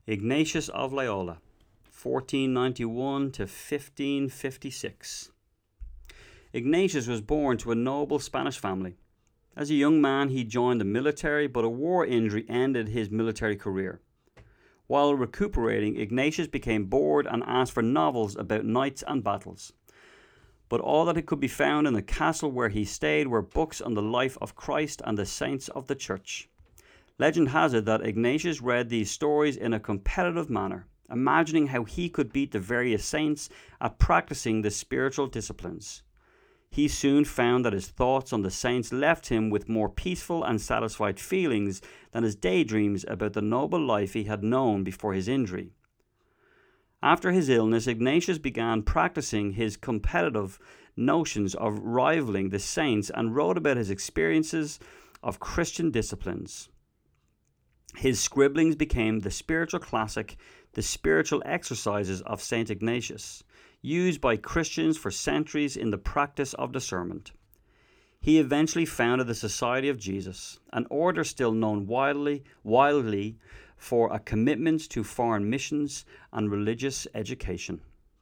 Ignatius of Loyola, 1491 to 1556. Ignatius was born to a noble Spanish family. As a young man, he joined the military, but a war injury ended his military career. While recuperating, Ignatius became bored and asked for novels about knights and battles. But all that could be found in the castle where he stayed were books on the life of Christ and the saints of the church. Legend has it that Ignatius read these stories in a competitive manner, imagining how he could beat the various saints at practicing the spiritual disciplines. He soon found that his thoughts on the saints left him with more peaceful and satisfied feelings than his daydreams about the noble life he had known before his injury. After his illness, Ignatius began practicing his competitive notions of rivaling the saints and wrote about his experiences of Christian disciplines. His scribblings became the spiritual classic, The Spiritual Exercises of St. Ignatius, used by Christians for centuries in the practice of discernment. He eventually founded the Society of Jesus, an order still known widely for a commitment to foreign missions and religious education.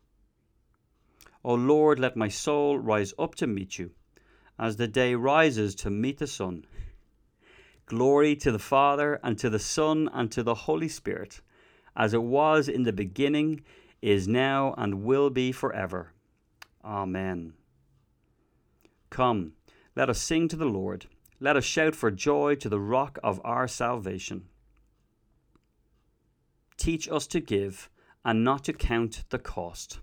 O Lord, let my soul rise up to meet you, as the day rises to meet the sun. Glory to the Father, and to the Son, and to the Holy Spirit, as it was in the beginning, is now, and will be forever. Amen. Come, let us sing to the Lord. Let us shout for joy to the rock of our salvation. Teach us to give, and not to count the cost.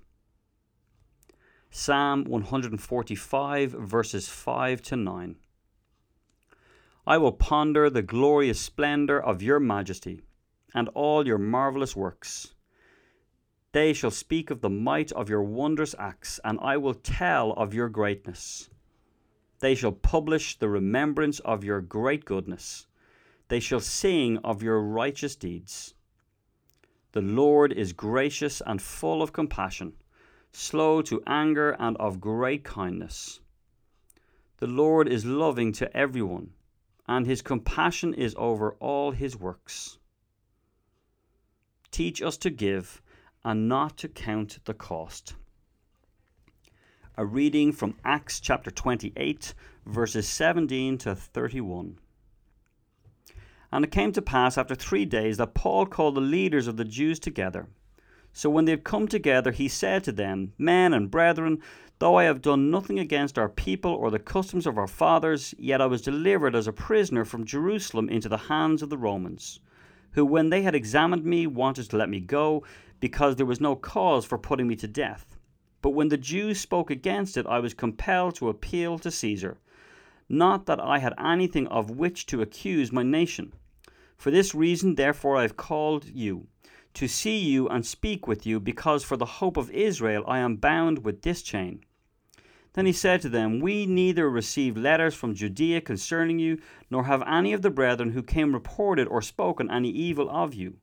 Psalm 145, verses 5 to 9. I will ponder the glorious splendor of your majesty and all your marvelous works. They shall speak of the might of your wondrous acts, and I will tell of your greatness. They shall publish the remembrance of your great goodness. They shall sing of your righteous deeds. The Lord is gracious and full of compassion, slow to anger and of great kindness. The Lord is loving to everyone, and his compassion is over all his works. Teach us to give and not to count the cost. A reading from Acts chapter 28, verses 17 to 31. And it came to pass after 3 days that Paul called the leaders of the Jews together. So when they had come together, he said to them, Men and brethren, though I have done nothing against our people or the customs of our fathers, yet I was delivered as a prisoner from Jerusalem into the hands of the Romans, who, when they had examined me, wanted to let me go, because there was no cause for putting me to death. But when the Jews spoke against it, I was compelled to appeal to Caesar. Not that I had anything of which to accuse my nation. For this reason, therefore, I have called you, to see you and speak with you, because for the hope of Israel I am bound with this chain. Then he said to them, We neither received letters from Judea concerning you, nor have any of the brethren who came reported or spoken any evil of you.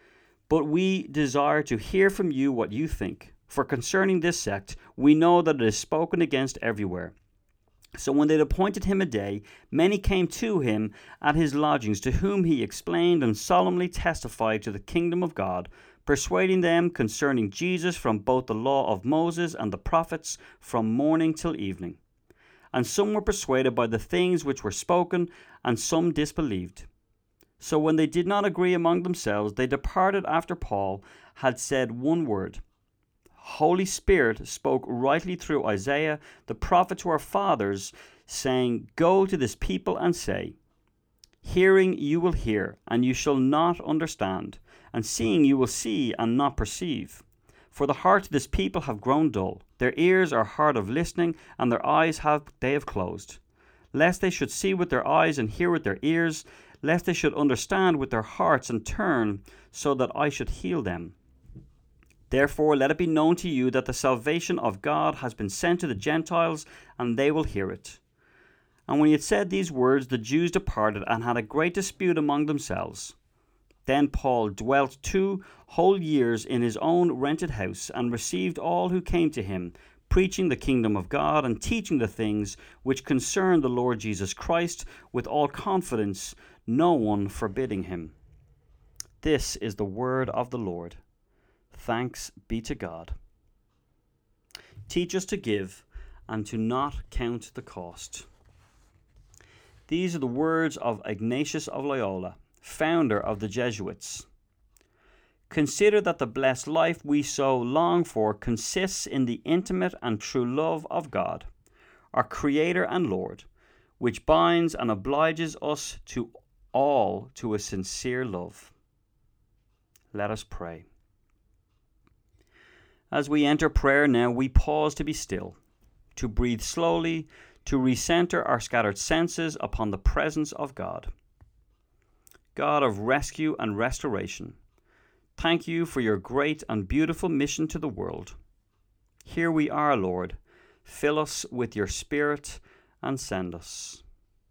But we desire to hear from you what you think. For concerning this sect, we know that it is spoken against everywhere. So when they had appointed him a day, many came to him at his lodgings, to whom he explained and solemnly testified to the kingdom of God, persuading them concerning Jesus from both the law of Moses and the prophets, from morning till evening. And some were persuaded by the things which were spoken, and some disbelieved. So when they did not agree among themselves, they departed after Paul had said one word. Holy Spirit spoke rightly through Isaiah the prophet to our fathers, saying, Go to this people and say, Hearing you will hear, and you shall not understand, and seeing you will see and not perceive. For the heart of this people have grown dull, their ears are hard of listening, and their eyes they have closed. Lest they should see with their eyes and hear with their ears, lest they should understand with their hearts and turn, so that I should heal them. Therefore let it be known to you that the salvation of God has been sent to the Gentiles, and they will hear it. And when he had said these words, the Jews departed and had a great dispute among themselves. Then Paul dwelt 2 whole years in his own rented house, and received all who came to him, preaching the kingdom of God, and teaching the things which concern the Lord Jesus Christ with all confidence, no one forbidding him. This is the word of the Lord. Thanks be to God. Teach us to give and to not count the cost. These are the words of Ignatius of Loyola, founder of the Jesuits. Consider that the blessed life we so long for consists in the intimate and true love of God, our Creator and Lord, which binds and obliges us to all to a sincere love. Let us pray. As we enter prayer now, we pause to be still, to breathe slowly, to recenter our scattered senses upon the presence of God. God of rescue and restoration, thank you for your great and beautiful mission to the world. Here we are, Lord. Fill us with your Spirit and send us.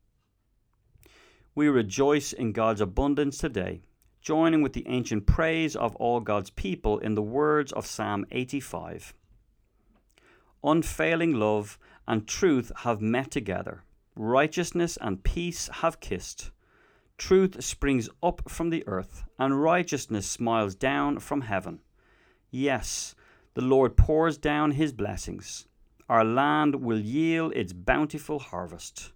We rejoice in God's abundance today, joining with the ancient praise of all God's people in the words of Psalm 85. Unfailing love and truth have met together. Righteousness and peace have kissed. Truth springs up from the earth, and righteousness smiles down from heaven. Yes, the Lord pours down his blessings. Our land will yield its bountiful harvest.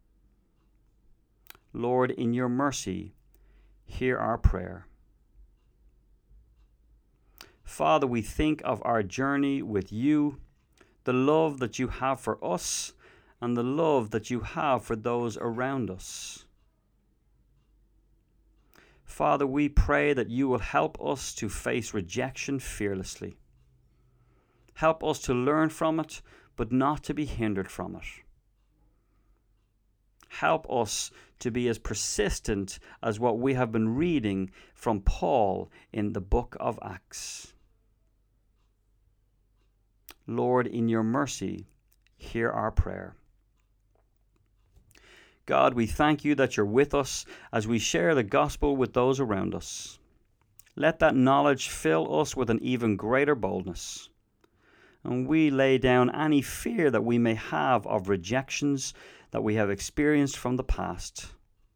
Lord, in your mercy, hear our prayer. Father, we think of our journey with you, the love that you have for us, and the love that you have for those around us. Father, we pray that you will help us to face rejection fearlessly. Help us to learn from it, but not to be hindered from it. Help us to be as persistent as what we have been reading from Paul in the book of Acts. Lord, in your mercy, hear our prayer. God, we thank you that you're with us as we share the gospel with those around us. Let that knowledge fill us with an even greater boldness. And we lay down any fear that we may have of rejections that we have experienced from the past.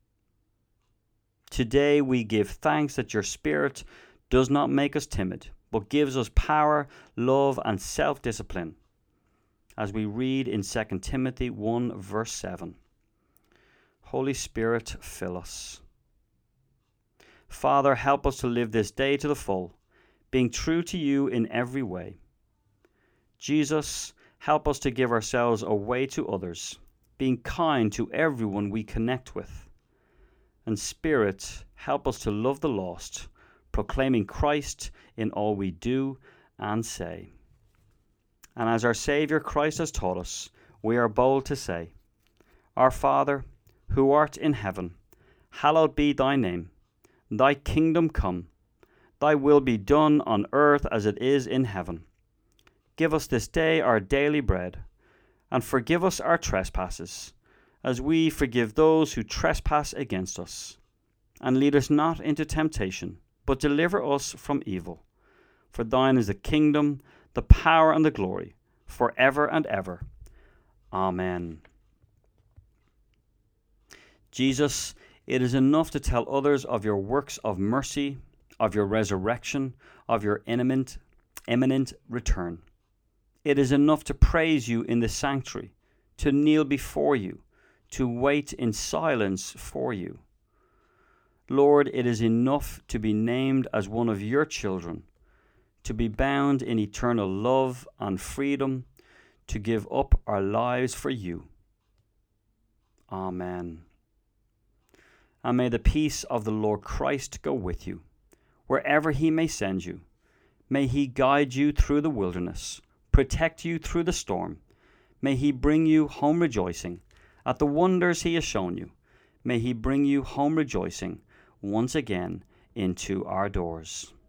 Today we give thanks that your Spirit does not make us timid, but gives us power, love, and self-discipline, as we read in 2 Timothy 1 verse 7. Holy Spirit, fill us. Father, help us to live this day to the full, being true to you in every way. Jesus, help us to give ourselves away to others, being kind to everyone we connect with. And Spirit, help us to love the lost, proclaiming Christ in all we do and say. And as our Saviour Christ has taught us, we are bold to say, Our Father, who art in heaven, hallowed be thy name. Thy kingdom come. Thy will be done on earth as it is in heaven. Give us this day our daily bread, and forgive us our trespasses, as we forgive those who trespass against us. And lead us not into temptation, but deliver us from evil. For thine is the kingdom, the power, and the glory, forever and ever. Amen. Jesus, it is enough to tell others of your works of mercy, of your resurrection, of your imminent return. It is enough to praise you in the sanctuary, to kneel before you, to wait in silence for you. Lord, it is enough to be named as one of your children, to be bound in eternal love and freedom, to give up our lives for you. Amen. And may the peace of the Lord Christ go with you, wherever he may send you. May he guide you through the wilderness, protect you through the storm. May he bring you home rejoicing at the wonders he has shown you. May he bring you home rejoicing once again into our doors.